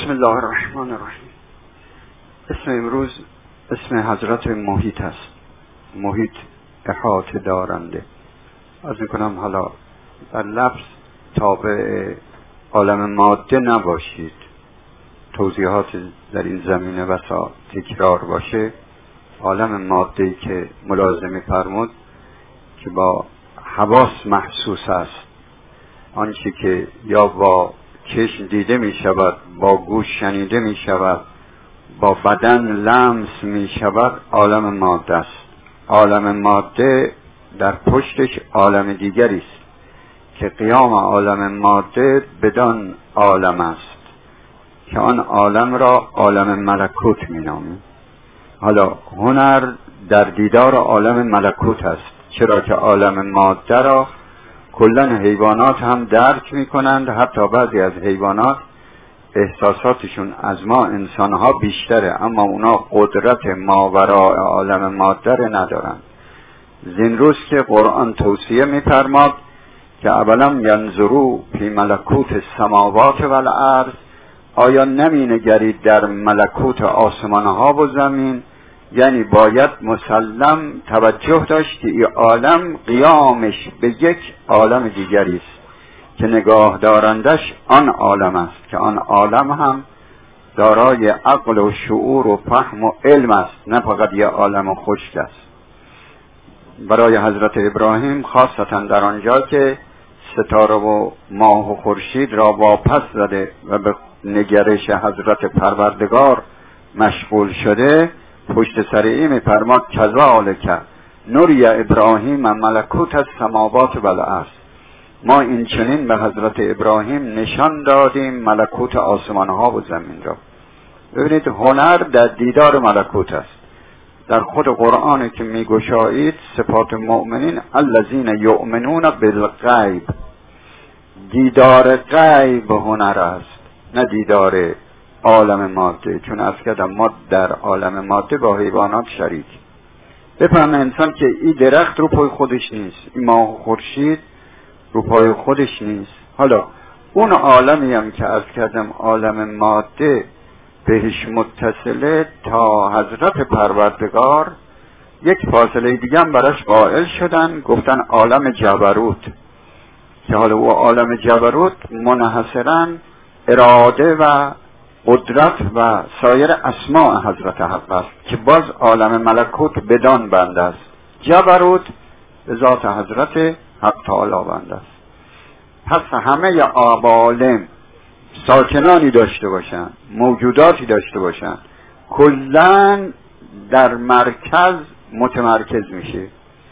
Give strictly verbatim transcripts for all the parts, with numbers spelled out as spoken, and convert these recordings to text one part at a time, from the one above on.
بسم الله الرحمن الرحیم. اسم امروز اسم حضرت محیط است. محیط احاطه دارنده. عرض میکنم حالا در لفظ تابع عالم ماده نباشید. توضیحات در این زمینه بسا تکرار باشه. عالم ماده‌ای که ملازمه فرمود که با حواس محسوس است، آنچه که یا با چشم دیده می شود، با گوش شنیده می شود، با بدن لمس می شود، عالم ماده است. عالم ماده در پشتش عالم دیگری است که قیام عالم ماده بدان عالم است که آن عالم را عالم ملکوت می نامیم. حالا هنر در دیدار عالم ملکوت است، چرا که عالم ماده را کلن حیوانات هم درک می کنند. حتی بعضی از حیوانات احساساتشون از ما انسانها بیشتره، اما اونا قدرت ماوراء عالم ماده را ندارند. زین روز که قرآن توصیه می فرماد که اولم ینظروا فی ملکوت السماوات و الارض، آیا نمی نگرید در ملکوت آسمانها و زمین؟ یعنی باید مسلم توجه داشت که این عالم قیامش به یک عالم دیگری است که نگاه دارندش آن عالم است که آن عالم هم دارای عقل و شعور و فهم و علم است، نه فقط یک عالم خشک است. برای حضرت ابراهیم خاصتا در آنجا که ستاره و ماه و خورشید را واپس زده و به نگرش حضرت پروردگار مشغول شده، پشت سر این می‌فرماد کذالک نری ابراهیم ملکوت السماوات و الارض. ما این چنین به حضرت ابراهیم نشان دادیم ملکوت آسمانها و زمین را. ببینید هنر در دیدار ملکوت است. در خود قرآن که میگشایید صفات مؤمنین الذین یؤمنون بالغیب، دیدار غیب هنر است، نه دیدار عالم ماده. چون از کردم ما در عالم ماده با حیوانات شریک. بفهمه انسان که این درخت رو پای خودش نیست، این ماه و خورشید رو پای خودش نیست. حالا اون عالمی هم که از کردم عالم ماده بهش متصله تا حضرت پروردگار، یک فاصله دیگه هم براش قائل شدن، گفتن عالم جبروت، که حالا او عالم جبروت منحصراً اراده و قدرت و سایر اسماء حضرت حق است که باز عالم ملکوت بدان بنده است. جبروت به ذات حضرت حق تعالی بنده است. پس همه عوالم ساکنانی داشته باشند، موجوداتی داشته باشند، کلن در مرکز متمرکز میشه.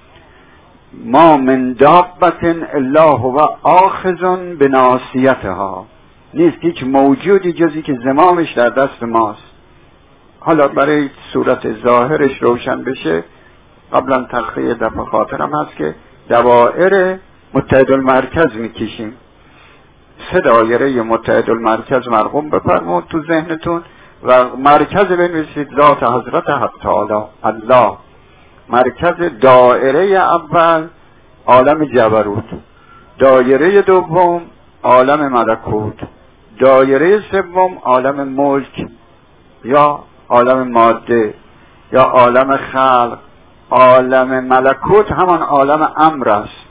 ما من دابة الا هو آخذ بناصیتها، نیست هیچ موجودی جزی که زمامش در دست ماست. حالا برای صورت ظاهرش روشن بشه، قبلا تخیه دفع خاطرم هست که دوائر متحد المرکز میکشیم. سه دایره متحد المرکز مرقوم بفرمود تو ذهنتون و مرکز بنویسید ذات حضرت حق تعالی الله. مرکز دایره اول عالم جبروت، دایره دوم عالم ملکوت، دایره سوم عالم ملک یا عالم ماده یا عالم خلق. عالم ملکوت همان عالم امر است.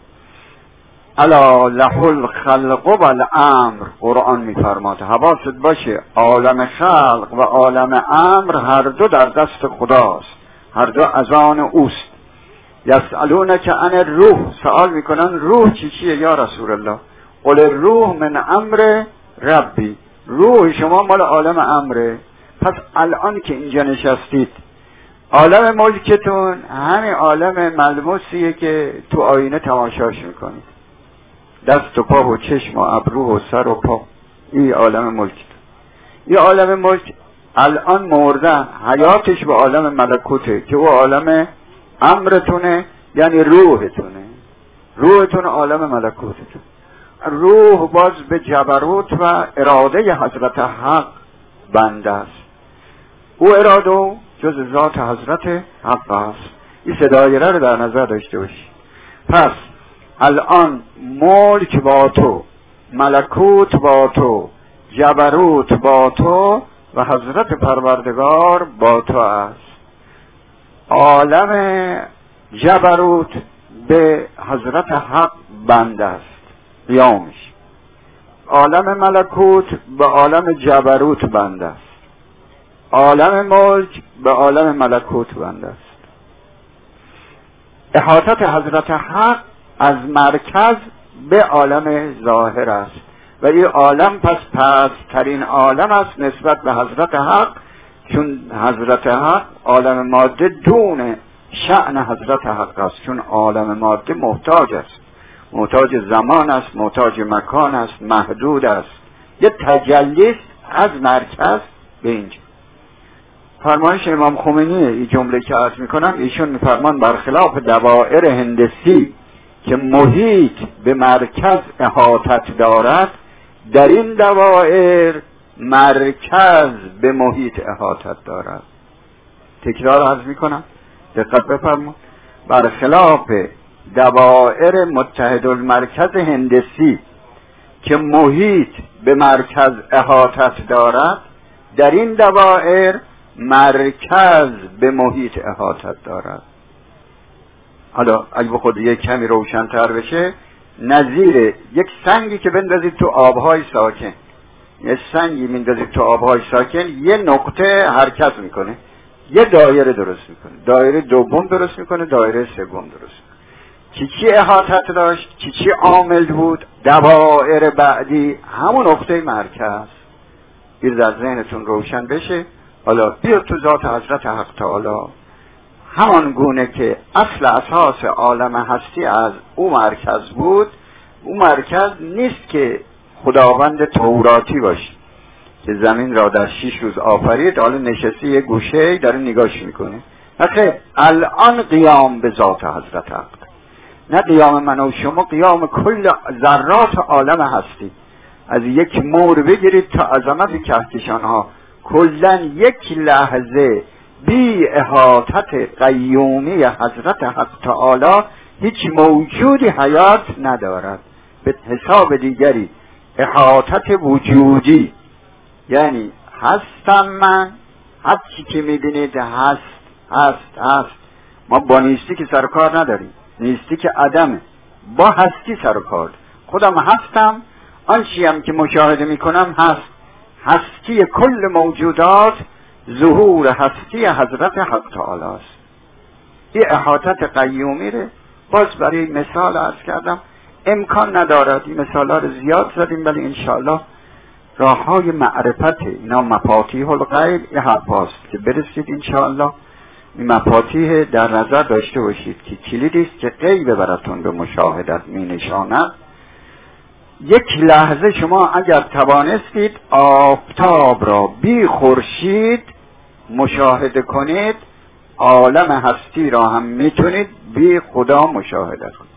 الا له الخلق و الامر، قرآن میفرماد حواست باشه عالم خلق و عالم امر هر دو در دست خداست، هر دو از آن اوست. یسألونک عن الروح، سوال میکنن روح چی چیه یا رسول الله؟ قل الروح من امر ربی، روح شما مال عالم امره. پس الان که اینجا نشستید عالم ملکتون همین عالم ملموسیه که تو آینه تماشاش میکنید، دست و پا و چشم و ابرو و سر و پا، این عالم ملکتون. این عالم ملک الان مردن، حیاتش به عالم ملکوته که او عالم امرتونه، یعنی روحتونه. روحتون عالم ملکوتتون. روح باز به جبروت و اراده حضرت حق بنده است. او اراده جز ذات حضرت حق است. این سه دایره رو در نظر داشته باشی. پس الان ملک با تو، ملکوت با تو، جبروت با تو و حضرت پروردگار با تو است. عالم جبروت به حضرت حق بند است قیامش، عالم ملکوت به عالم جبروت بند است، عالم ملک به عالم ملکوت بند است. احاطت حضرت حق از مرکز به عالم ظاهر است و این عالم پس پسترین عالم است نسبت به حضرت حق، چون حضرت حق عالم ماده دون شأن حضرت حق است، چون عالم ماده محتاج است، محتاج زمان است، محتاج مکان است، محدود است، یه تجلی از مرکز به اینجا. فرمایش امام خمینی این جمله که عرض میکنم، ایشون میفرمان برخلاف دوائر هندسی که محیط به مرکز احاطت دارد، در این دوائر مرکز به محیط احاطت دارد. تکرار عرض میکنم، دقت بفرمایید. برخلاف دوائر متحد المرکز هندسی که محیط به مرکز احاطت دارد، در این دوائر مرکز به محیط احاطت دارد. حالا اگه به خود یک کمی روشن‌تر بشه، نظیر یک سنگی که بندازید تو آبهای ساکن، یه سنگی میندازید تو آبهای ساکن، یه نقطه حرکت میکنه، یه دایره درست میکنه، دایره دوم درست میکنه، دایره سوم درست میکنه. چی چی احاطت داشت، چی چی عامل بود، دوائر بعدی همون نقطه مرکز. این در ذهنتون روشن بشه. حالا بیا تو ذات حضرت حق تعالی، همان گونه که اصل اساس عالم هستی از او مرکز بود، او مرکز نیست که خداوند توراتی باشه که زمین را در شش روز آفرید، حالا نشسته یه گوشه داره نگاش میکنه. نخیر، الان قیام به ذات حضرت حق، نه قیام من و شما، قیام کل ذرات عالم هستی. از یک مور بگیرید تا عظمت کهکشان ها، کلن یک لحظه بی احاطت قیومی حضرت حق تعالی هیچ موجودی حیات ندارد. به حساب دیگری احاطت وجودی، یعنی هستم من، هر چی که میبینید هست هست هست. ما با نیستی که سر کار نداریم، نیستی که عدمه، با هستی سر کار. خودم هستم، آنچی هم که مشاهده میکنم هست. هستی کل موجودات ظهور هستی حضرت حق تعالی است. این احاطت قیومی ره باز برای مثال عرض کردم، امکان ندارد این مثال ها رو زیاد زدیم، ولی انشاءالله راه های معرفت اینا مفاتیح الغیب یه حرفاست که برسید انشاءالله. این مفاتیح در نظر داشته باشید که کلیدی است که غیب براتون به مشاهدت می نشاند. یک لحظه شما اگر توانستید آفتاب را بی خورشید مشاهده کنید، عالم هستی را هم میتونید بی خدا مشاهده کنید.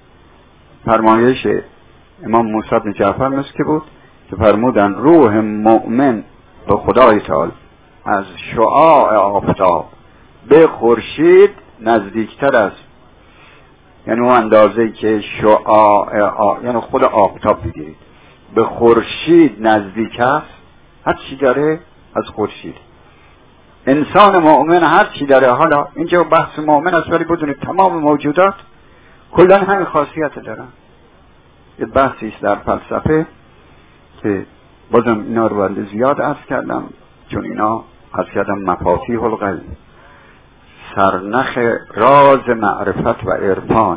فرمایش امام موسی بن جعفر مثل که بود که فرمودن روح مؤمن به خدای تعالی از شعاع آفتاب به خورشید نزدیکتر است. یعنی اون اندازه‌ای که شعاع آ... یعنی خود آفتاب بگیرید به خورشید نزدیک است، هر چی داره از خورشید. انسان مؤمن هر چی داره، حالا اینجا بحث مؤمن است ولی بدونید تمام موجودات کلا همین خاصیت دارن. یه بحثی است در فلسفه که بازم اینا رو ولی زیاد عرض کردم، چون اینا عرض کردم مفاتیح الغیب، سرنخ راز معرفت و عرفان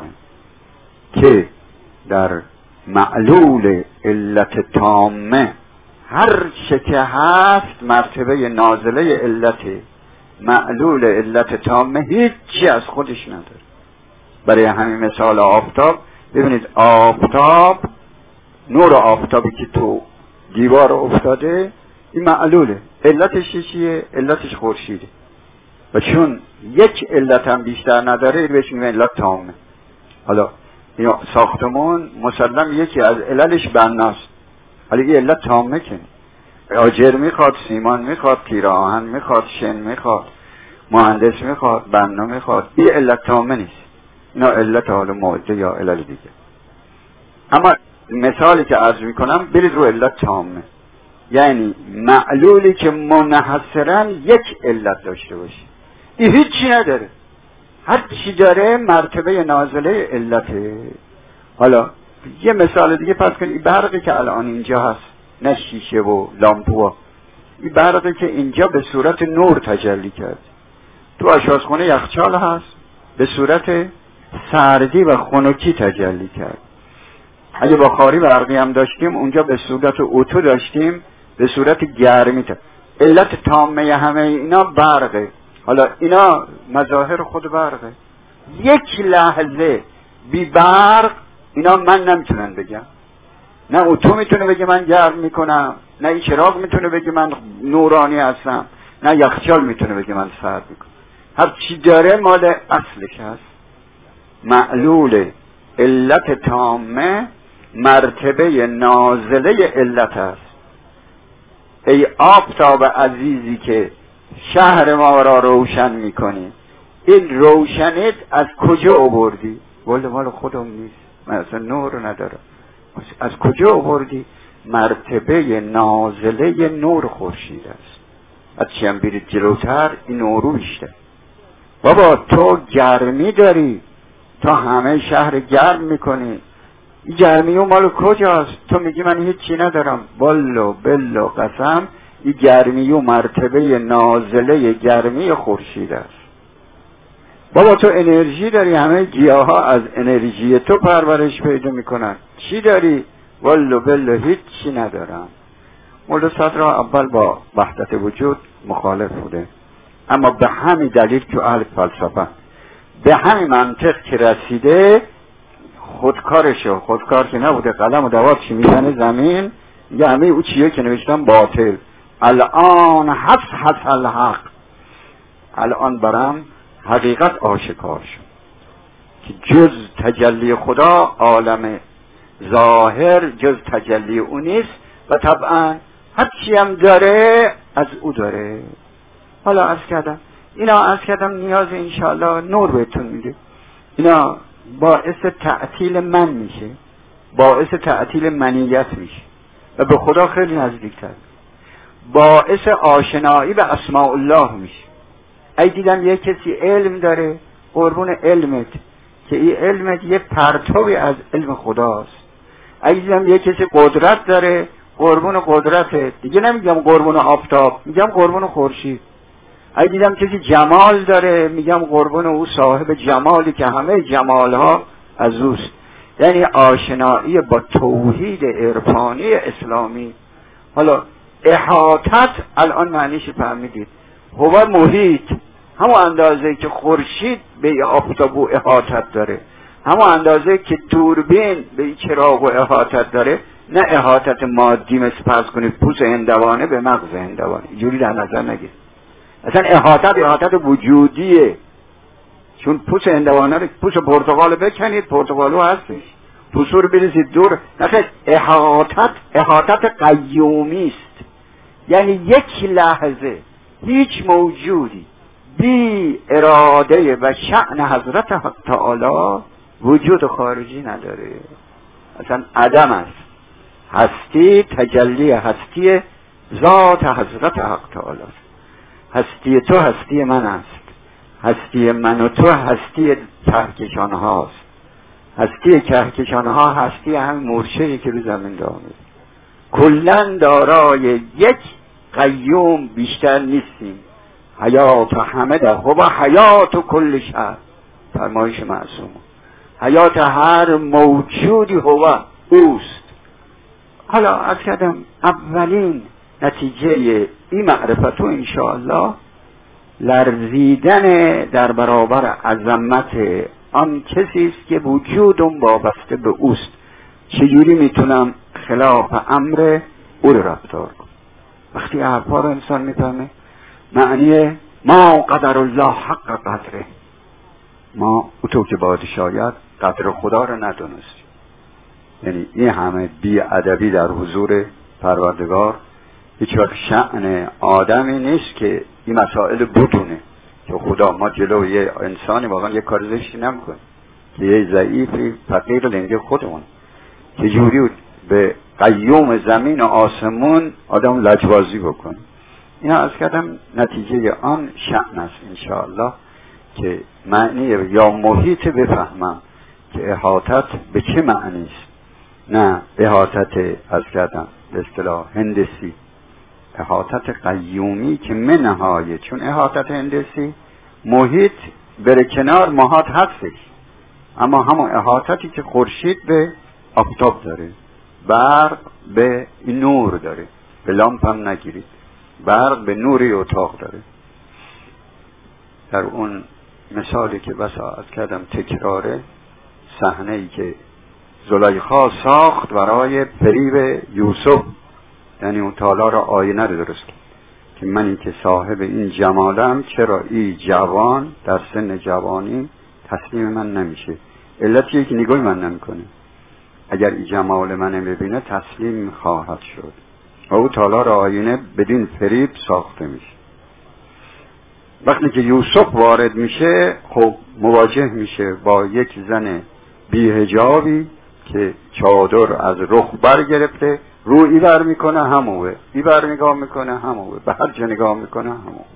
که در معلول علت تامه هر چه که هست مرتبه نازله علت معلول علت تامه هیچی از خودش نداره. برای همین مثال آفتاب، ببینید آفتاب، نور آفتابی که تو دیوار افتاده این معلوله، علتش چیه؟ علتش خورشیده و چون یک علت هم بیشتر نداره بهش میگن علت تامه. حالا ساختمون مسلم یکی از عللش بناست، حالا این علت تامه کنه، آجر میخواد، سیمان میخواد، تیر آهن میخواد، شن میخواد، مهندس میخواد، بنا میخواد. این علت تامه نیست، اینا علت حالا معده یا علل دیگه. اما مثالی که عرض میکنم برید رو علت تامه. یعنی معلولی که منحصرا یک علت داشته باشه. این هیچی نداره، هر چی داره مرتبه نازله علته. حالا یه مثال دیگه پس کنید. برقی که الان اینجا هست، نه شیشه و لامپو، این برقی که اینجا به صورت نور تجلی کرد، تو آشپزخونه یخچال هست به صورت سردی و خنکی تجلی کرد. اگه بخاری برقی هم داشتیم اونجا به صورت اتو داشتیم به صورت گرمی تجلی. علت تامه همه اینا برقه. حالا اینا مظاهر خود برقه. یک لحظه بی برق اینا من نمیتونن بگم، نه اتو میتونه بگه من گرم میکنم، نه این چراغ میتونه بگه من نورانی هستم، نه یخچال میتونه بگه من سرد میکنم. هر چی داره مال اصلش هست. معلول علت تامه مرتبه نازله علت است. ای آفتاب عزیزی که شهر ما را روشن میکنی، این روشنیت از کجا آوردی؟ والا مال خودم نیست، من اصلا نور ندارم. از کجا آوردی؟ مرتبه نازله نور خورشید است. از چی هم برید جلوتر این نورو بیشتر. بابا تو گرمی داری، تو همه شهر گرم میکنی، این گرمی اون مال کجاست؟ تو میگی من هیچی ندارم. والله بالله قسم این گرمی و مرتبه نازله گرمی خورشید است. بابا تو انرژی داری، همه گیاه ها از انرژی تو پرورش پیدا میکنن. چی داری؟ والله بالله هیچی ندارم. مولا صدر اول با وحدت وجود مخالف بوده، اما به همین دلیل که اهل فلسفه به همین منطق که رسیده خودکارشو، خودکار که نبوده، قلم و دواتش میزنه زمین، یه همه او چیه که نوشتن باطل. الان حس حس الحق، الان برام حقیقت آشکار شد که جز تجلی خدا عالم ظاهر جز تجلی او نیست و طبعا هر چی هم داره از او داره. حالا عرض کردم اینا عرض کردم نیاز انشاءالله نور بهتون میده. اینا باعث تعطیل من میشه، باعث تعطیل منیت میشه و به خدا خیلی نزدیکتر، باعث آشنایی به اسماء الله میشه. ای دیدم یه کسی علم داره، قربون علمت که این علمت یه پرتوی از علم خداست. ای دیدم یه کسی قدرت داره، قربون قدرتت، دیگه نمیگم قربون آفتاب، میگم قربون خورشید. ای دیدم کسی جمال داره، میگم قربون او صاحب جمالی که همه جمالها از اوست. یعنی آشنایی با توحید عرفانی اسلامی. حالا احاطت الان معنیش فهمیدید، هو محیط، همون اندازه که خورشید به آفتاب و احاطت داره، همون اندازه که دوربین به چراغ و احاطت داره. نه احاطت مادی مثل فرض کنید پوست هندوانه به مغز هندوانه، اینجوری در نظر نگیر. اصلا احاطت احاطت وجودیه، چون پوست هندوانه رو، پوست پرتقال بکنید پرتقالو هستش، پوست رو بریزید دور. مثلا احاطت احاطت قیومی است، یعنی یک لحظه هیچ موجودی بی اراده و شأن حضرت حق تعالی وجود خارجی نداره، اصلا عدم است. هستی تجلی هستی ذات حضرت حق تعالی است. هستی تو هستی من است، هستی من و تو هستی کهکشان هاست، هستی کهکشان ها هستی هم مرشدی که رو زمین دامه. کلن دارای یک قیوم بیشتر نیستیم. حیات همه ده هو حیات کل شهر، فرمایش معصوم. حیات هر موجودی هو اوست. حالا از کردم اولین نتیجه این معرفتو انشاءالله لرزیدن در برابر عظمت آن کسی است که وجودم وابسته به اوست. چجوری میتونم خلاف امر او رو رفتار کنم؟ وقتی حرفا رو انسان میفهمه، معنی ما قدر الله حق قدره، ما او تو که باید شاید قدر خدا رو ندونستیم. یعنی این همه بی ادبی در حضور پروردگار هیچ وقت شأن آدمی نیست که این مسائل بدونه که خدا ما جلو یه انسانی واقعا یه کار زشتی نمیکنه که یه ضعیفی فقیر لنگه خودمون چجوری به قیوم زمین و آسمون آدم لجبازی بکنه. اینا از کردم نتیجه آن شأن است انشاءالله که معنی یا محیط بفهمم که احاطت به چه معنی است، نه احاطت از کردم به اصطلاح هندسی، احاطت قیومی که منهای، چون احاطت هندسی محیط بره کنار محاط هستش، اما همون احاطتی که خورشید به آفتاب داره، برق به نور داره، به لامپ هم نگیرید، برق به نوری اتاق داره. در اون مثالی که بسا از کردم تکراره، صحنه ای که زلیخا ساخت برای فریب یوسف، یعنی اون تالار آینه رو درست کرد که منی که صاحب این جمالم چرا این جوان در سن جوانی تسلیم من نمیشه؟ علتیه که نگاه من نمیکنه، اگر این جمال من ببینه تسلیم خواهد شد و او تالار آینه بدین فریب ساخته میشه. وقتی که یوسف وارد میشه خب مواجه میشه با یک زن بی‌حجابی که چادر از رخ بر گرفته، رو ای بر میکنه هموه، ای بر نگاه میکنه هموه، به هر جا نگاه میکنه هموه.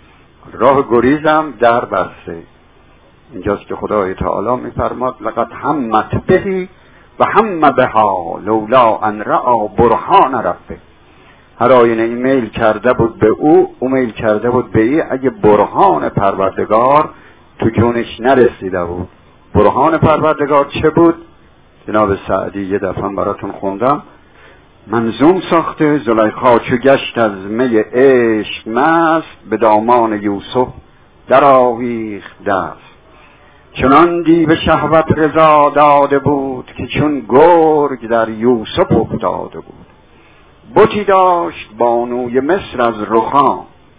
راه گریزم در بسته. اینجاست که خدای تعالی میفرماد لقد همت بهی و هم بها لولا ان رأى برهان ربه. هر آینه ای میل کرده بود به او، او میل کرده بود به ای اگه برهان پروردگار تو جونش نرسیده بود. برهان پروردگار چه بود؟ جناب سعدی یه دفعه براتون خوندم، منظوم ساخته زلیخا چو گشت از می عشق مست، به دامان یوسف در آویخت دست. چنان دیو شهوت رضا داده بود که چون گرگ در یوسف افتاده بود. بتی داشت بانوی مصر از رخام،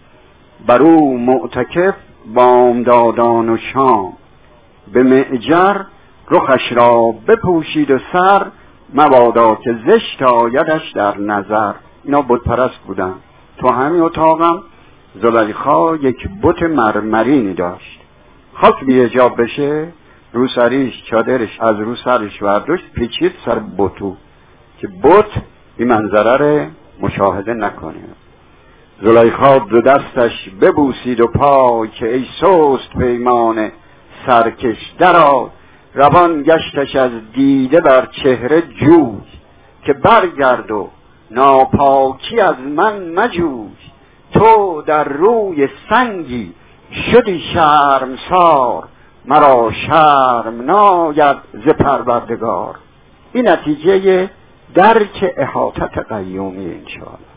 بر او معتکف بامدادان و شام. به معجر رخش را بپوشید و سر، مبادا که زشت آیدش در نظر. اینا بت پرست بودن. تو همین اتاقم زلیخا یک بت مرمرینی داشت، خواست بی حجاب بشه، رو سریش چادرش از رو سرش برداشت پیچید سر بتو که بت این منظره رو مشاهده نکنه. زلیخا دو دستش ببوسید و پای که ای سست پیمان سرکش درآ. روان گشتش از دیده بر چهره جوی، که برگرد و ناپاکی از من مجوی. تو در روی سنگی شدی شرمسار، مرا شرم ناید ز پروردگار. این نتیجه درک احاطت قیومی انشاءالله،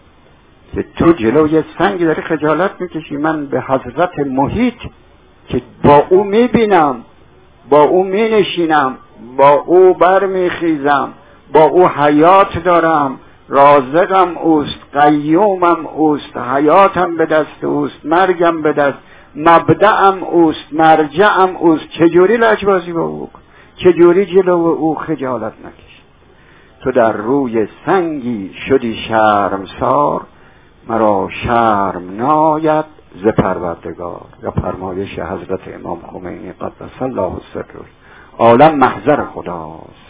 که تو جلوی سنگی داری خجالت میکشی. من به حضرت محیط که با او میبینم، با او مینشینم، با او برمیخیزم، با او حیات دارم، رازقم اوست، قیومم اوست، حیاتم به دست اوست، مرگم به دست، مبدأم اوست، مرجعم اوست. چجوری لجبازی با او؟ چجوری جلو او خجالت نکشی؟ تو در روی سنگی شدی شرمسار، مرا شرم ناید ز پروردگار. یا فرمایش حضرت امام خمینی قدس الله سره، عالم محضر خداست،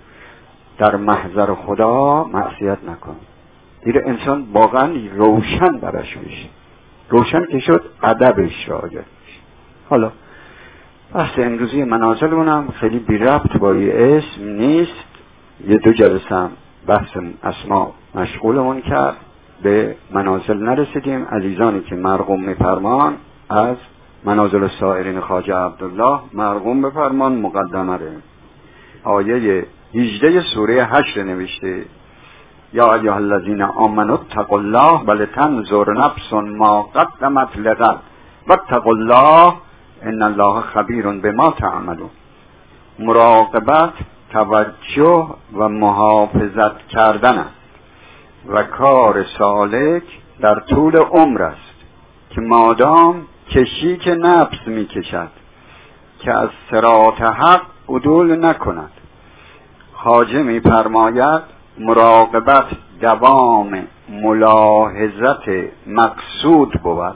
در محضر خدا معصیت نکن. دیره انسان واقعا روشن برش میشه، روشن که شد ادبش رایت میشه. حالا بحث امروزی منازلمونم خیلی بی ربط با یه اسم نیست، یه دو جلسه هم بحث اسما مشغولمون کرد، به منازل نرسیدیم. عزیزانی که مرقوم میفرمان از منازل سائرین خواجه عبدالله مرقوم بفرمان مقدمه ره. آیه هجده سوره حشر نوشته یا ایها الذین آمنوا اتقوا الله ولتنظر نفس ما قدمت لغد واتقوا الله ان الله خبیر بما تعملون. مراقبت، توجه و محافظت کردن است و کار سالک در طول عمر است که مادام کشیک نفس می کشد که از صراط حق عدول نکند. خواجه می فرماید مراقبت دوام ملاحظت مقصود بود،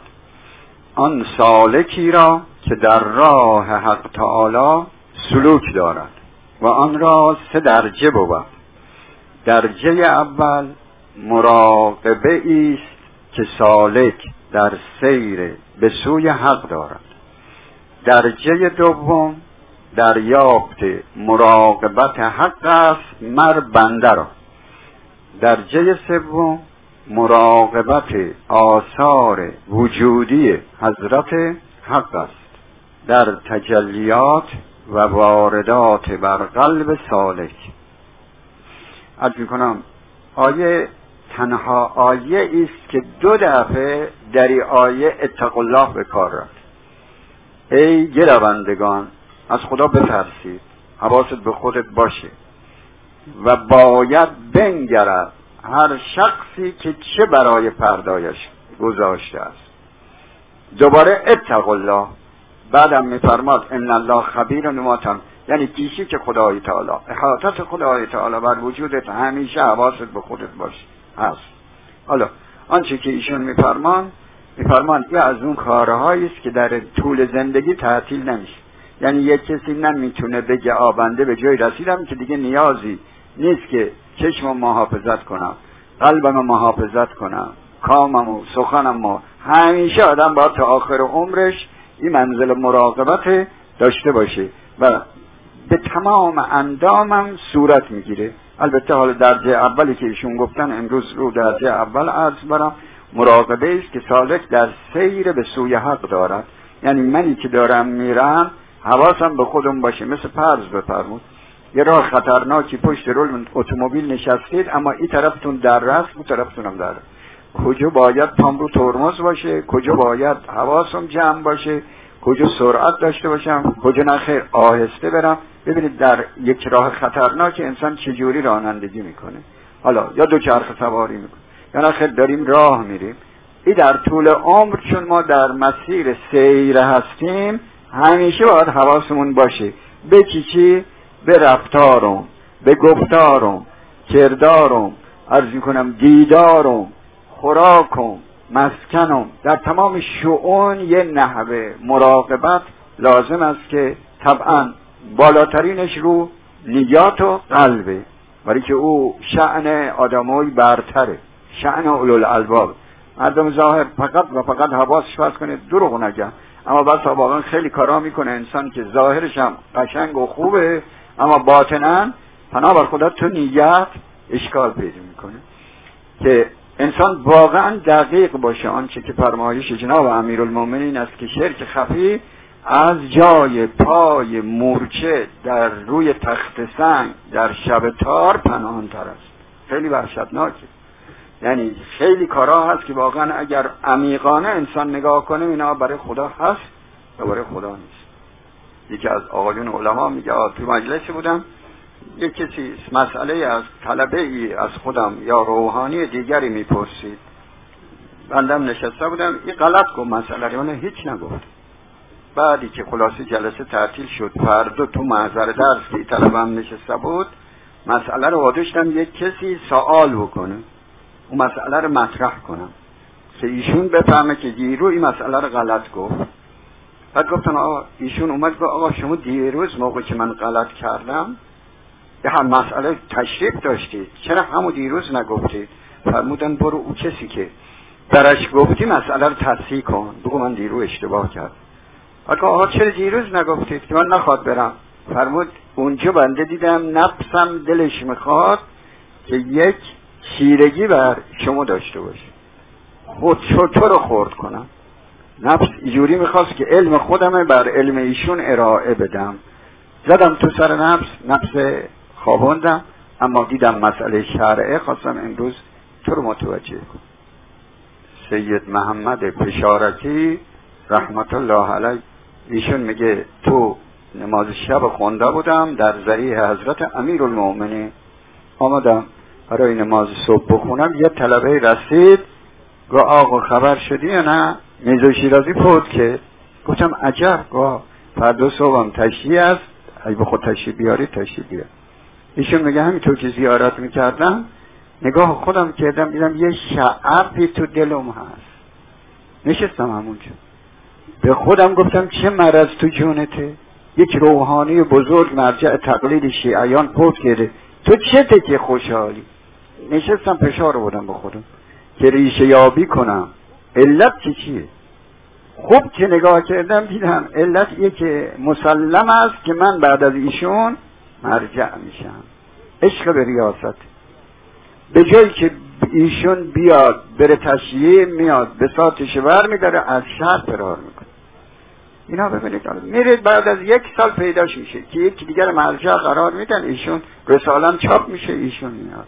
آن سالکی را که در راه حق تعالی سلوک دارد و آن را سه درجه بود. درجه اول مراقبه است که سالک در سیر به سوی حق دارد. درجه دوم دریافت مراقبت حق است مر بنده را. درجه سوم مراقبت آثار وجودی حضرت حق است در تجلیات و واردات بر قلب سالک. عرض می‌کنم آیه تنها آیه است که دو دفعه در این آیه اتقوا الله به کار رفت. ای گروندگان از خدا بترسید، حواست به خودت باشه و باید بنگرد هر شخصی که چه برای پردایش گذاشته است. دوباره اتقوا الله، بعدم میفرماد ان الله خبیر بما تعملون، یعنی کیشی که خدای تعالی، احاطت خدای تعالی بر وجودت همیشه حواست به خودت باشه هست. حالا آنچه که ایشون میفرمان میفرمان این از اون کارهایی است که در طول زندگی تعطیل نمیشه. یعنی یک کسی نمیتونه بگه آبنده به جای رسیدم که دیگه نیازی نیست که چشمم محافظت کنم، قلبم محافظت کنم، کامم و سخنم. همیشه آدم باید تا آخر عمرش این منزل مراقبت داشته باشه و به تمام اندامم صورت میگیره. البته حالا درجه اولی که ایشون گفتن امروز رو درجه اول عرض برم، مراقبه است که سالک در سیر به سوی حق دارد. یعنی منی که دارم میرم حواسم به خودم باشه. مثل فرض بفرمود یه راه خطرناکی پشت رول اتومبیل نشستید، اما این طرفتون در رست اون طرفتونم در رست. کجا باید پام رو ترمز باشه، کجا باید حواسم جمع باشه، کجا سرعت داشته باشم، کجا نخیر آهسته برم. ببینید در یک راه خطرناک انسان چجوری رانندگی میکنه، حالا یا دو چرخ سواری میکنه یا نخیر داریم راه میریم. این در طول عمر چون ما در مسیر سیر هستیم همیشه باید حواسمون باشه به چی چی، به رفتارم، به گفتارم، کردارم، عرض میکنم دیدارم، خوراکم، مسکنم، در تمام شؤون یه نحوه مراقبت لازم است که طبعا بالاترینش رو نیات و قلبه، ولی که او شأن آدمای برتره، شأن اولوالالباب. مردم ظاهر فقط و فقط حواسش فرض کنه دروغ نگم، اما بس واقعا خیلی کارا میکنه انسان که ظاهرش هم قشنگ و خوبه اما باطناً پناه بر خدا تو نیت اشکال پیدا میکنه. که انسان واقعا دقیق باشه. آنچه که فرمایش جناب امیرالمومنین است که شرک خفی از جای پای مورچه در روی تخت سنگ در شب تار پنهان تر است. خیلی وحشتناکه. یعنی خیلی کارها هست که واقعا اگر عمیقانه انسان نگاه کنه اینا برای خدا هست و برای خدا نیست. یکی از آقایون علما میگه تو مجلسی بودم، یک کسی مسئله از طلبه ای از خودم یا روحانی دیگری میپرسید، بندم نشسته بودم، این غلط گفت مسئله رو، هیچ نگفت. بعدی که خلاصی جلسه تعطیل شد، فردا تو محضر درس که طلبم نشسته بود مسئله رو واداشتم یک کسی سوال بکنه، اون مسئله رو مطرح کنم که ایشون بفهمه که دیرو این مسئله رو غلط گفت. بعد گفتم آقا، ایشون اومد گفت آقا شما دیروز موقع که من غلط کردم یه هم مسئله تشریف داشتید، چرا همو دیروز نگفتید؟ فرمودن برو او کسی که درش گفتی مسئله رو تصحیح کن، بگو من دیروز اشتباه کردم. آقا آقا چرا دیروز نگفتید که من نخواد برم؟ فرمود اونجا بنده دیدم نفسم دلش میخواد که یک شیرگی بر شما داشته باشه، خود چطور رو خورد کنم. نفس اینجوری میخواست که علم خودم بر علم ایشون ارائه بدم. زدم تو سر نفس، نفس خوابوندم، اما دیدم مسئله شرعه خواستم امروز تو رو متوجه کنم. سید محمد پشارکی رحمت الله علیه ایشون میگه تو نماز شب خونده بودم در ذریح حضرت امیرالمومنین، آمدم برای نماز صبح بخونم، یه طلبه رسید گفت آقا خبر شدی یا نه؟ میرزا شیرازی فوت کرد. گفتم عجب، گفت فردا صبحم تشریع است، اگه به خود تشریع بیاری تشریع بیار. ایشون میگه همینطور که زیارت میکردم نگاه خودم کردم دیدم یه شعفی تو دلم هست، نشستم همونجا به خودم گفتم چه مرض تو جونته؟ یک روحانی بزرگ مرجع تقلید شیعیان فوت کرده، تو چه که خوشحالی؟ نشستم فشار آوردم به خودم که ریشه یابی کنم علت چی چیه. خوب که نگاه کردم دیدم علت اینه که مسلم است که من بعد از ایشون مرجع میشم. عشق به ریاست. به جایی که ایشون بیاد بره تشییع میاد بساطش ور میداره از شهر فرار میکنه. اینا ببینید میرید بعد از یک سال پیداش میشه که یکی دیگر مرجع قرار میدن، ایشون رسالم چاپ میشه، ایشون میاد.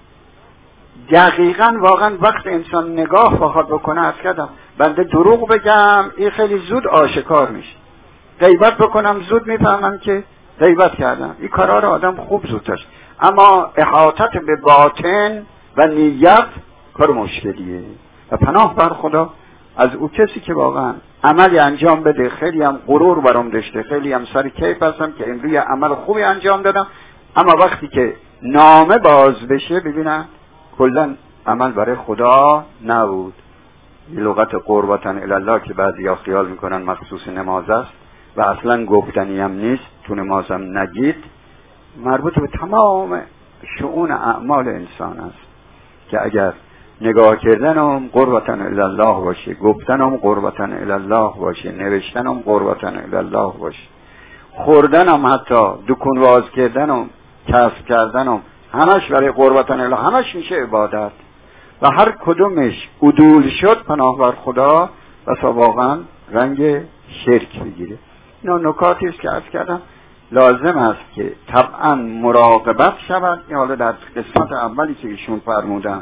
دقیقاً واقعا وقت انسان نگاه بخواد بکنه، از کردم بنده دروغ بگم این خیلی زود آشکار میشه، غیبت بکنم زود میفهمم که غیبت کردم. این کارا رو آدم خوب زود داشت، اما احاطت به باطن و نیت کار مشکلیه. و پناه بر خدا از او کسی که واقعا عملی انجام بده، خیلی هم غرور برام داشته، خیلی هم سر کیف هستم که امروز عمل خوبی انجام دادم، اما وقتی که نامه باز بشه ببینم کلا عمل برای خدا نبود. این لغت قربتن الله که بعضیا خیال میکنن مخصوص نماز است و اصلا گفتنی هم نیست، تو نماز هم نگید، مربوط به تمام شؤون اعمال انسان است که اگر نگاه کردنم قربتن الله باشه، گفتنم قربتن الله باشه، نوشتنم قربتن الله باشه، خوردنم حتی دکون واز کردنم کسب کردنم همش برای قربتن الله، همش میشه عبادت و هر کدومش عدول شد پناه بر خدا و واقعا رنگ شرک بگیره. اینا نکاتی است که عرض کردم لازم است که طبعا مراقبت شود. این حالا در قسمت اولی که ایشون فرمودن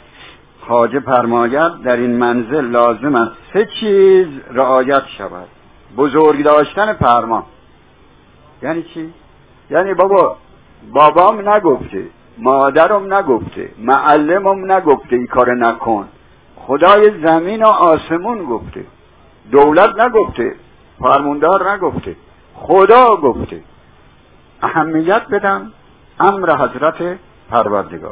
خواجه فرماید در این منزل لازم است سه چیز رعایت شود. بزرگ داشتن فرمان یعنی چی؟ یعنی بابا بابام نگفته، مادرم نگفته، معلمم نگفته این کار نکن، خدای زمین و آسمون گفته، دولت نگفته، فرماندار نگفته، خدا گفته. اهمیت بدم امر حضرت پروردگار.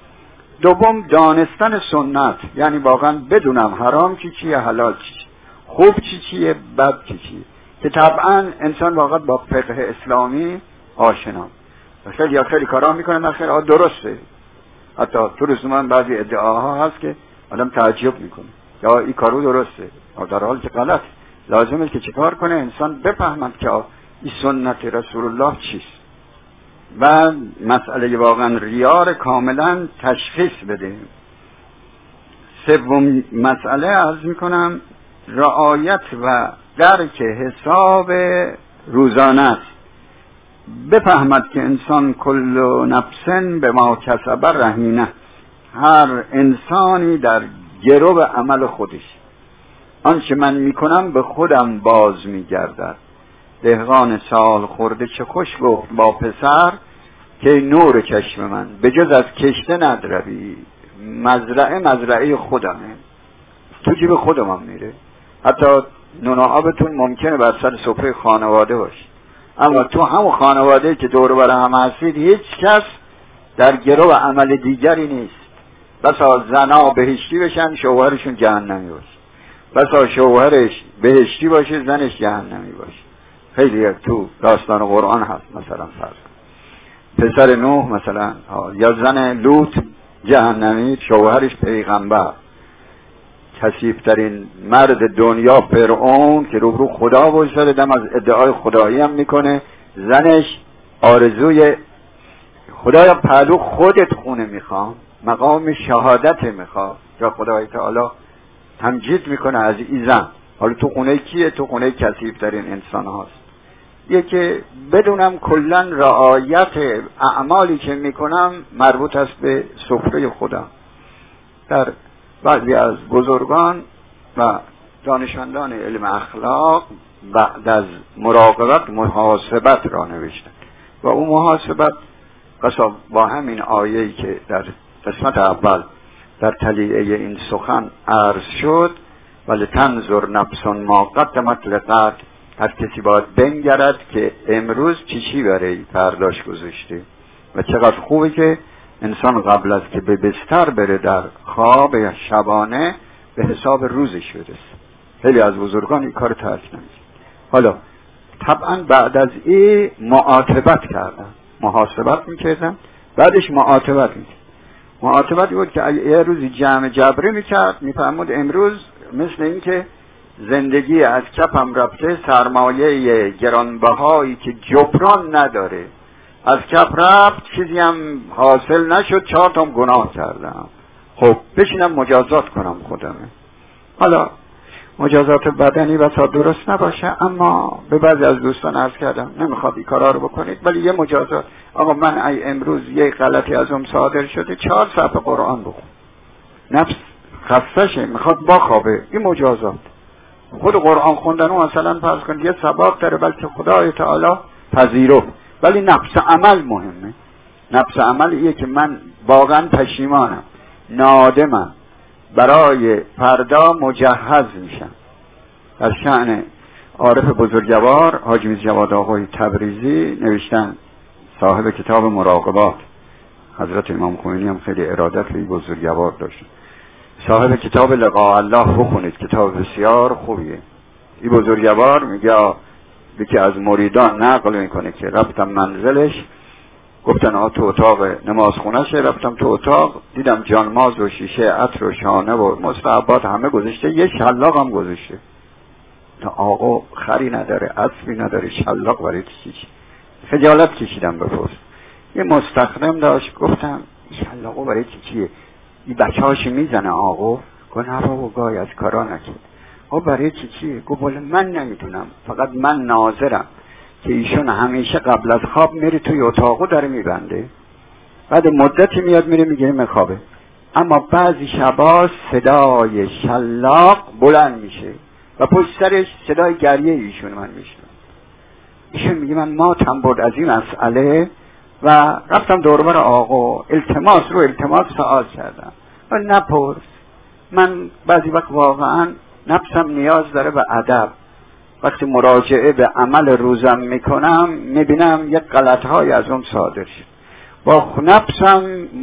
دوم دانستن سنت، یعنی واقعا بدونم حرام چی چیه، حلال چی، خوب چی چیه، بد چی چیه، که طبعا انسان واقعا با فقه اسلامی آشنا. خیلی یا خیلی کارا میکنن آخر آ درسته، حتی تو رسومان بعضی ادعاها هست که آدم تعجب میکنه یا این کارو درسته در حالی که غلط. لازمه که چیکار کنه انسان بفهمد که این سنت رسول الله چیست و مسئله واقعا ریار کاملا تشخیص بده. سوم مسئله عرض میکنم رعایت و درک حساب روزانه است. بفهمد که انسان کل نفسن به ما کسب رهینه، هر انسانی در گرو عمل خودش، آنچه من میکنم به خودم باز میگردد. دهقان سال خورده چه خوش گفت با پسر که نور چشم من به جز از کشته ندروی، مزرعه مزرعه خودمه، تو جیب خودم هم میره. حتی نون آبتون ممکنه بر سر سفره خانواده باشه، اما تو همون خانواده که دور بر هم هستید هیچ کس در گرو عمل دیگری نیست. بسا زنا بهشتی بشن شوهرشون جهنمی باشه، بسا شوهرش بهشتی باشه زنش جهنمی باشه. خیلی تو داستان قرآن هست. مثلا فرض پسر نوح مثلا یا زن لوط جهنمی، شوهرش پیغمبر. کثیف‌ترین مرد دنیا فرعون که رو رو خدا وایساده، دم از ادعای خدایی هم میکنه، زنش آرزوی خدایا پهلو خودت خونه میخوام، مقام شهادت میخوام، یا خدای تعالی تمجید میکنه از این زن. حالا تو خونه کیه؟ تو خونه کثیف‌ترین انسان هاست. یکی بدونم کلن رعایت اعمالی که میکنم مربوط است به سفره خودم. در بعضی از بزرگان و دانشمندان علم اخلاق بعد از مراقبت محاسبت را نوشتن و اون محاسبت قصاب با همین آیه‌ای که در قسمت اول در تلیعه این سخن عرض شد، ولی تنظر نفسون ما قدمت لغد، هر کسی باید بنگرد که امروز چی چی برای فرداش گذاشته و چقدر خوبه که انسان قبل از که به بستر بره در خواب یا شبانه به حساب روزش برسه. خیلی از بزرگان این کار ترک نمیشه. حالا طبعا بعد از این معاتبت کردن، محاسبت میکردن، بعدش معاتبت میکردن. معاتبتی بود که یه روزی جمع جبری میکرد، میفرمود امروز مثل این که زندگی از کفم رفته، سرمایه گرانبهایی که جبران نداره از کف رفت، چیزی هم حاصل نشد، چهار تا گناه کردم، خب بشینم مجازات کنم خودمه. حالا مجازات بدنی بسا درست نباشه، اما به بعضی از دوستان عرض کردم نمیخواد این کارا رو بکنید، ولی یه مجازات، آقا من ای امروز یه غلطی ازم صادر شده، چهار صفحه قرآن بخون، نفس خستشه میخواد بخوابه، این مجازات. خود قرآن خوندن رو مثلا فرض کنید یه ثواب داره بلکه خدای تعالی پذیرفت، ولی نفس عمل مهمه. نفس عمل ایه که من واقعا پشیمانم، نادمم، برای فردا مجهز میشم. در شأن عارف بزرگوار حاجی میرزا جواد آقای تبریزی نوشتن، صاحب کتاب مراقبات، حضرت امام خمینی هم خیلی ارادت به این بزرگوار داشتن. صاحب کتاب لقاء الله بخونید، کتاب بسیار خوبیه. این بزرگوار میگه یکی از مریدان نقل میکنه که رفتم منزلش، گفتن آ تو اتاق نماز خونه شه، رفتم تو اتاق دیدم جانماز و شیشه عطر و شانه و مستحبات همه گذاشته، یه شلاق هم گذاشته. تا آقا خری نداره، اسبی نداره، شلاق برای چی؟ خجالت کشیدم بپرس. یه مستخدم داشت، گفتم شلاقو برای چی چیه؟ این بچه هاشی میزنه آقا؟ گفت نه بابا گای از کارا نکرد. آقا برای چی چیه؟ گفت بله من نمیدونم، فقط من ناظرم که ایشون همیشه قبل از خواب میره توی اتاقو داره میبنده، بعد مدتی میاد میره میگه میخوابه، اما بعضی شبا صدای شلاق بلند میشه و پشت سرش صدای گریه ایشون من میشنم. ایشون میگه من ماتم برد از این مسئله و رفتم دوربر آقا التماس رو التماس سوال کردم و نپرس، من بعضی وقت واقعا نفسم نیاز داره به ادب، وقتی مراجعه به عمل روزم میکنم میبینم یک غلطهای از اون صادر شد، با نفسم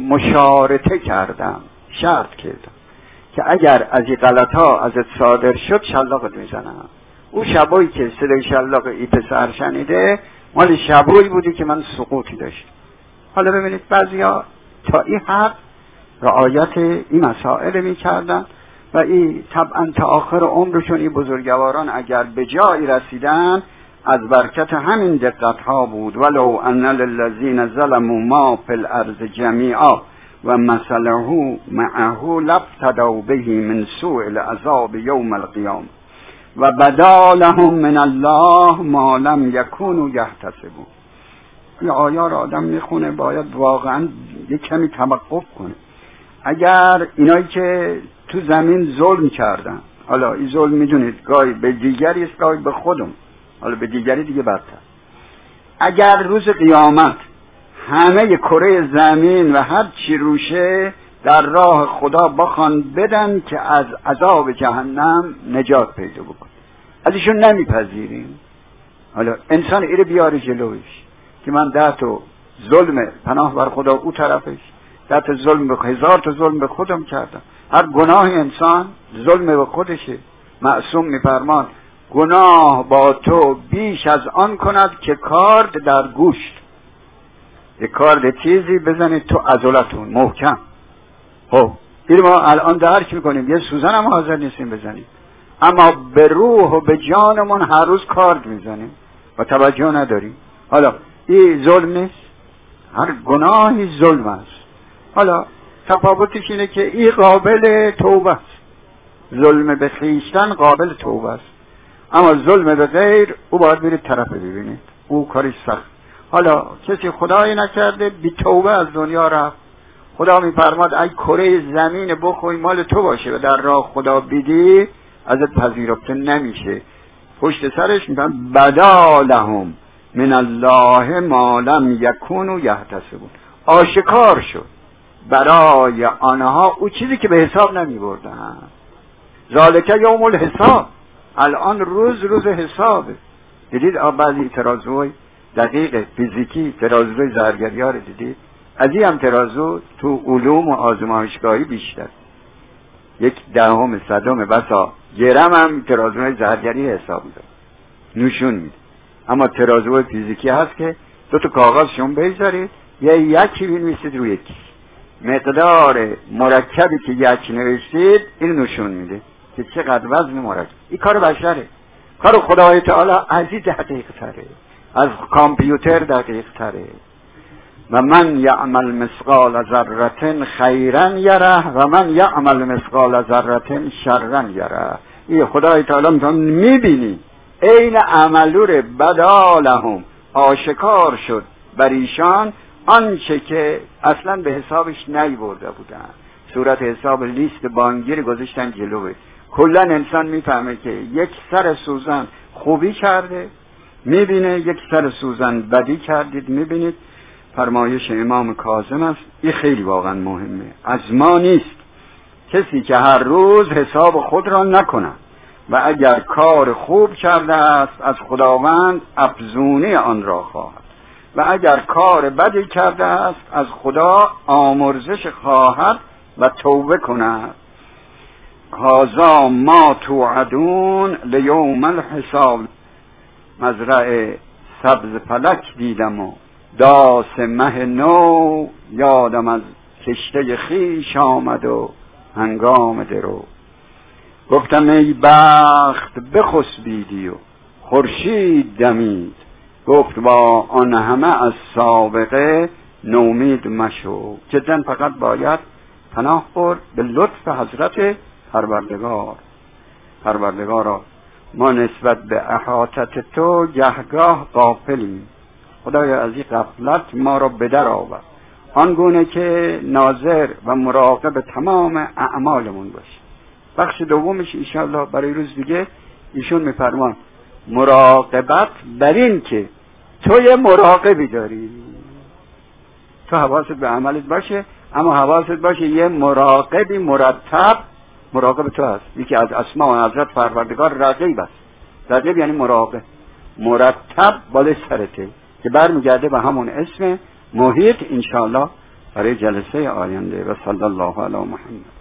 مشارطه کردم، شرط کردم که اگر از این غلطها ازت صادر شد شلاقت میزنم. او شبایی که صدای شلاق ای پسر شنیده مال شبایی بودی که من سقوطی داشت. حالا ببینید بعضیا تا این حد رعایت این مسائل میکردن و این طبعا تا آخر عمرشون این بزرگواران اگر به جایی رسیدن از برکت همین دقت ها بود. ولو ان للذین ظلموا ما فی الارض جمیعا و مثله معه لفتدوا به من سوء العذاب یوم القیامه و بدا لهم من الله ما لم یکونوا یحتسبون. این آیه را آدم میخونه باید واقعا یک کمی توقف کنه. اگر اینایی که تو زمین ظلم کردن، حالا این ظلم میدونید گاهی به دیگری است گاهی به خودم، حالا به دیگری دیگه بدتر، اگر روز قیامت همه کره زمین و هر چی روشه در راه خدا بخوان بدن که از عذاب جهنم نجات پیدا بکن، ازشون نمیپذیریم. حالا انسان ایره بیاره جلوش که من ده تا ظلم پناه بر خدا او طرفش، ده تا ظلم به هزار تا ظلم به خودم کردم. هر گناه انسان ظلم به خودشه. معصوم میفرمان گناه با تو بیش از آن کند که کارد در گوشت، یک کارد تیزی بزنید تو عضلاتون محکم. خب این ما الان درک میکنیم، یه سوزن هم حاضر نیستیم بزنیم، اما به روح و به جانمون هر روز کارد میزنیم و توجه نداریم. حالا این ظلم نیست؟ هر گناهی ظلم است. حالا تفاوتش اینه که این قابل توبه است، ظلم به خویشتن قابل توبه است، اما ظلم به غیر او باید برید طرف ببینید، او کارش سخت. حالا کسی خدایی نکرده بی توبه از دنیا رفت، خدا میفرماد ای کره زمین بخوی مال تو باشه و در راه خدا بیدی ازت پذیرفته نمیشه. پشت سرش میگن بدا لهم من الله ما لم یکونوا یحتسبون. آشکار شد برای آنها او چیزی که به حساب نمی بردن. ذالک یوم الحساب، الان روز روز حسابه. دیدید بعضی ترازوی دقیق فیزیکی، ترازوی زرگری ها رو دیدید؟ از این هم ترازو تو علوم و آزمایشگاهی بیشتر، یک دهم صدم بسا گرم هم ترازوی زرگری حساب میده، نشون میده. اما ترازوی فیزیکی هست که دو تا کاغذ شما بذارید یه یکی بنویسید روی یکی، مقدار مرکبی که یک نوشتید این نشون میده که چقدر وزن مرکب. این کار بشره. کار خدای تعالی از این دقیق تره، از کامپیوتر دقیق تره. و من یعمل مثقال ذره خیرا یره و من یعمل مثقال ذره شرا یره. این خدای تعالی میبینی این عملور بدالهم، آشکار شد بر ایشان آنچه که اصلا به حسابش نیورده بودن. صورت حساب لیست بانگیر گذاشتن جلوه. کلا انسان میفهمه که یک سر سوزن خوبی کرده، میبینه یک سر سوزن بدی کردید، میبینید. فرمایش امام کاظم است، این خیلی واقعا مهمه. از ما نیست کسی که هر روز حساب خود را نکند و اگر کار خوب کرده است از خداوند افزونی آن را خواهد و اگر کار بدی کرده است از خدا آمرزش خواهد و توبه کند. هذا ما توعدون لیوم الحساب. مزرعه سبز فلک دیدم و داس مه نو، یادم از کشته خیش آمد و هنگام درو. گفتم ای بخت بخسبیدی و خورشید دمید، گفت با آن همه از سابقه نومید مشو. جدا فقط باید پناه برد به لطف حضرت پروردگار. پروردگارا ما نسبت به احاطت تو گهگاه غافلیم. خدایا از این غفلت ما را بدر آور، آنگونه که ناظر و مراقب تمام اعمالمون باشه. بخش دومش انشاءالله برای روز دیگه ایشون میفرمان مراقبت بر این که تو یه مراقبی داری، تو حواست به عملت باشه، اما حواست باشه یه مراقبی مرتب مراقب تو هست. یکی از اسماء حضرت پروردگار رقیب است. رقیب یعنی مراقب، مرتب بالای سرته، که برمیگرده به همون اسم محیط. انشاءالله برای جلسه آینده. و صلی الله علی محمد.